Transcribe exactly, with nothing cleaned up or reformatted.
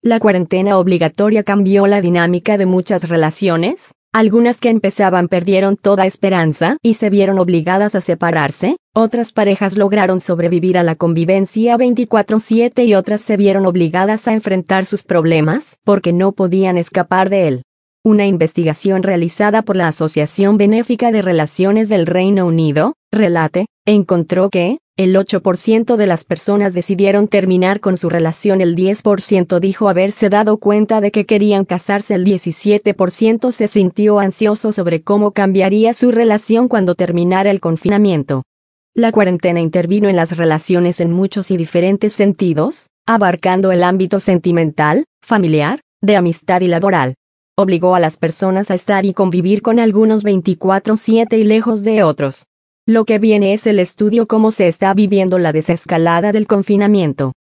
La cuarentena obligatoria cambió la dinámica de muchas relaciones. Algunas que empezaban perdieron toda esperanza y se vieron obligadas a separarse, otras parejas lograron sobrevivir a la convivencia veinticuatro siete y otras se vieron obligadas a enfrentar sus problemas porque no podían escapar de él. Una investigación realizada por la Asociación Benéfica de Relaciones del Reino Unido, Relate, encontró que, el ocho por ciento de las personas decidieron terminar con su relación, el diez por ciento dijo haberse dado cuenta de que querían casarse, el diecisiete por ciento se sintió ansioso sobre cómo cambiaría su relación cuando terminara el confinamiento. La cuarentena intervino en las relaciones en muchos y diferentes sentidos, abarcando el ámbito sentimental, familiar, de amistad y laboral. Obligó a las personas a estar y convivir con algunos veinticuatro siete y lejos de otros. Lo que viene es el estudio cómo se está viviendo la desescalada del confinamiento.